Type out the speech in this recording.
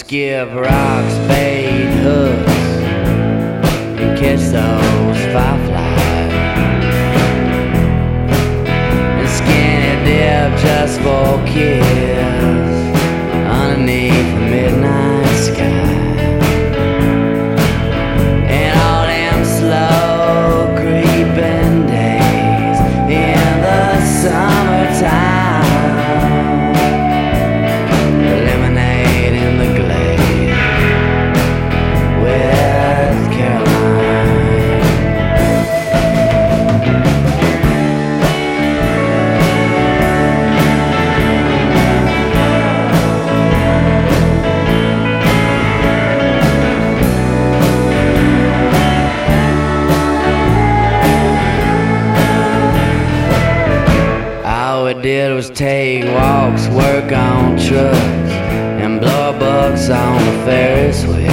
skip rocks, bait hooks, and catch those fireflies, and skinny dip just for kids underneath the midnight sky. And all them slow creeping days in the summertime, lemonade in the glade with Caroline. All we did was take walks, work on trucks, and blow bucks on the Ferris wheel.